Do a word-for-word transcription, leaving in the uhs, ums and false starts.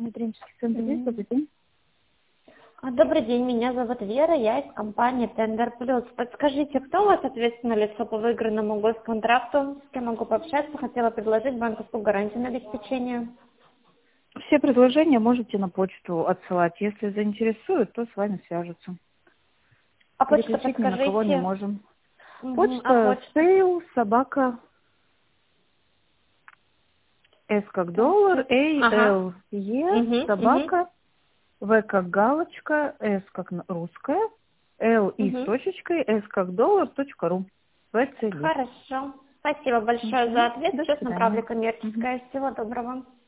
тренерский центр. Есть, добрый день. А, Добрый день, меня зовут Вера, я из компании Tender Plus. Подскажите, кто у вас ответственное лицо по выигранному госконтракту? С кем могу пообщаться? Хотела предложить банковскую гарантию на обеспечение. Все предложения можете на почту отсылать. Если заинтересуют, то с вами свяжутся. А почту Переключить ни на кого не подскажите. можем. Мгм, а Почта почту? сейл, собака, S как доллар, A, Ага. L, E, Угу, угу, собака, V как галочка, S как н- русская, L и с угу. точечкой, S как доллар, точка ру. В Ц Л. Хорошо. Спасибо большое Мгм. за ответ. До Сейчас направлю свидания. Мгм. коммерческое. Всего доброго.